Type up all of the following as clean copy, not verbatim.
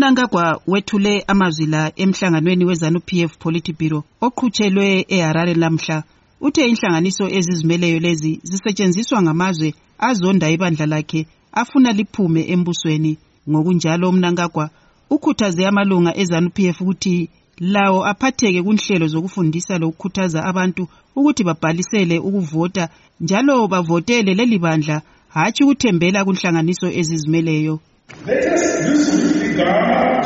UMnangagwa wethule amazwi la emhlanganweni weZANU-PF Politburo oqhutshelwe eHarare namhla. Uthe inhlanganiso ezizimeleyo lezi zisetshenziswa ngamazwe azonda ibandla lakhe afuna liphume embusweni. Ngokunjalo uMnangagwa ukhuthaze amalunga eZANU-PF ukuthi lawo aphatheke kunhlelo zokufundisa lokukhuthaza abantu ukuthi babhalisele ukuvota njalo bavotele leli bandla hatshi ukuthembela kunhlanganiso ezizimeleyo. Let us use weekly government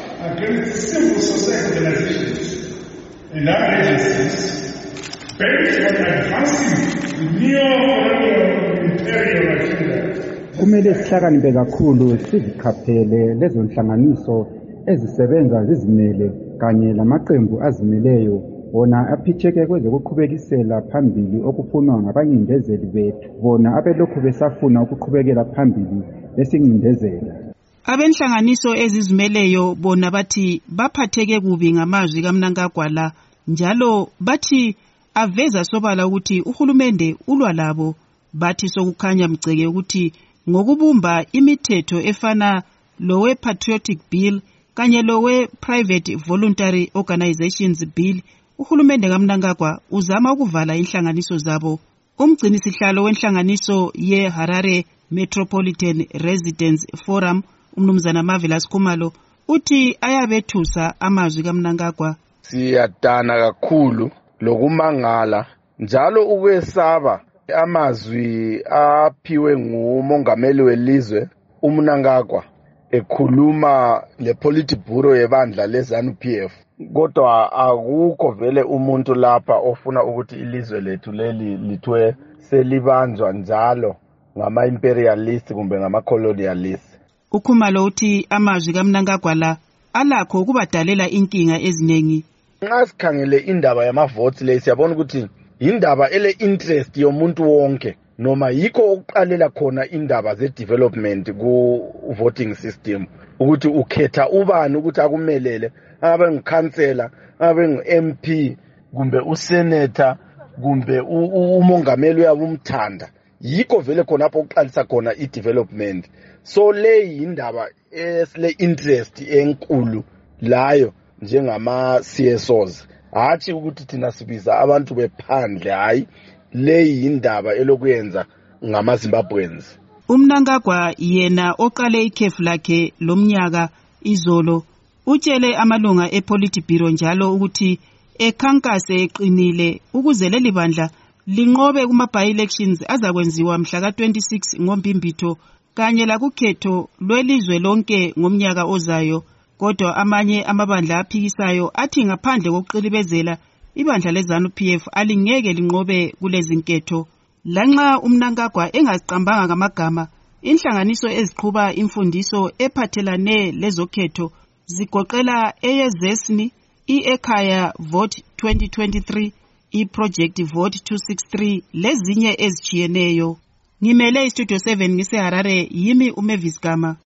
against civil society organizations and other agencies based on advancing the neo-colonial imperial agenda. Kumele sihlakaniphe kakhulu sizikhaphele lezo nhlanganiso ezisebenza zizimele kanye lamaqembu azimeleyo bona aphitheke kwezokuqhubekisela phambili okufunwa ngabanyindezeli bethu bona abelokhu besafuna ukuqhubekela phambili besingindezela. Abenhlanganiso ezizimeleyo bona bathi baphatheke kubi ngamazwi kaMnangagwa la njalo bathi aveza sobala ukuthi uhulumende ulwa labo. Bathi sokukhanya mgceke ukuthi ngokubumba imithetho efana lowe Patriotic Bill kanye lowe Private Voluntary Organizations Bill, uhulumende kaMnangagwa uzama ukuvala inhlanganiso zabo. Umgcinisihlalo wenhlanganiso yeHarare Metropolitan Residents Forum, umnumzana Marvelous Khumalo, uthi ayabethusa amazwi kaMnangagwa. Siyadana kakhulu lokumangala njalo ukwesaba amazwi aphiwe ngumongameli welizwe uMnangagwa ekhuluma lePolitburo yebandla leZANU-PF. Kodwa akukho vele umuntu lapha ofuna ukuthi ilizwe lethu leli lithwe selibanjwa njalo ngama-imperialist kumbe ngama-colonialist. Ukhumalo uthi amazwi kaMnangagwa la alakho ukubadalela inkinga eziningi. Nxa sikhangele indaba yamavotes le siyabona ukuthi indaba ele interest yomuntu wonke noma yikho ukuqalela khona indaba ze-development ku-voting system ukuthi ukhetha ubani ukuthi akumelele, abe ngikhansela, abe ngu-MP kumbe usenator kumbe umongameli uyaba umthanda. Yikho vele khona apho uqalisa khona i-development. So le indaba esile interest enkulu layo njengama-CSOs. Hathi ukuthi thina sibiza abantu bephandle, hayi le indaba elokuyenza ngama-Zimbabweans. UMnangagwa yena oqale ikhefu lakhe lomnyaka izolo utshele amalunga ePolitburo njalo ukuthi ekhankase eqinile ukuze leli bandla linqobe kuma-by-elections azakwenziwa mhla ka-26 ngoMbimbitho kanye lakukhetho lwelizwe lonke ngomnyaka ozayo. Kodwa amanye amabandla aphikisayo athi ngaphandle kokuqilibezela ibandla leZANU-PF alingeke linqobe kulezi nketho. Lanxa uMnangagwa engaziqambanga ngamagama, inhlanganiso eziqhuba imfundiso ephathelane lezokhetho zigoqela eyeZESNI, iEkhaya Vote 2023, iProject Vote 263 lezinye ezijiyeneyo. Ngimele iStudio 7 ngiseHarare, yimi uMavis Gama.